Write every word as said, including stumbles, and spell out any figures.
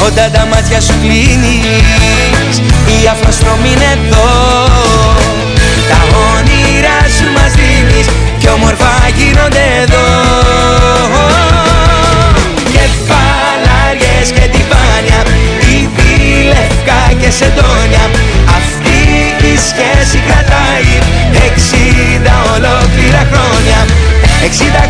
όταν τα μάτια σου κλείνεις, η αφροστρόμη είναι εδώ. Τα όνειρά σου μας δίνεις κι όμορφα γίνονται εδώ. Κεφαλάριες και τυφάνια, ήδη λευκά και σεντόνια, αυτή η σχέση κρατάει εξήντα ολόκληρα χρόνια. Εξήντα